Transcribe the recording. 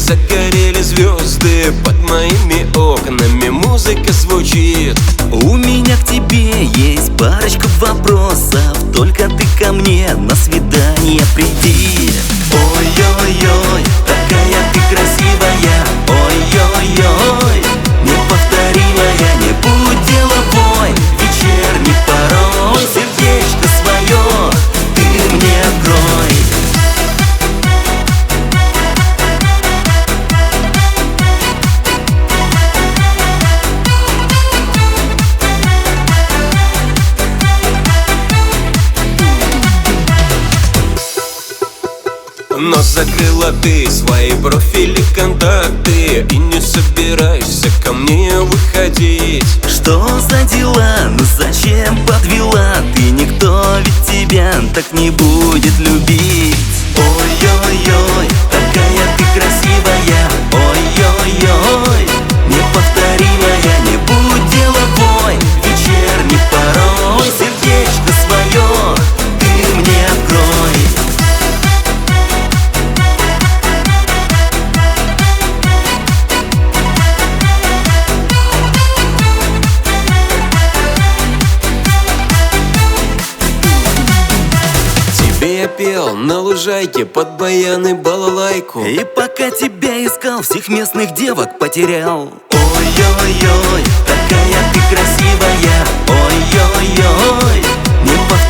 загорели звезды под моими окнами, музыка звучит. У меня к тебе есть парочка вопросов, только ты ко мне на свидание приди. Ой-ой-ой, такая ты красивая, ой-ой-ой, неповторимая, не будь деловой, вечерний порой, сердечко свое ты мне открой. Но закрыла ты свои профили, контакты и не собираешься ко мне выходить. Что за дела? Ну зачем подвела? Ты никто, ведь тебя так не будет любить. Ой-ой-ой, такая ты красивая, ой-ой-ой, неповторимая, не будь деловой, вечерний порой, сердечко свое ты мне открой. Я пел на лужайке под баян и балалайку, и пока тебя искал, всех местных девок потерял. Ой-ой-ой, такая ты красивая, ой-ой-ой,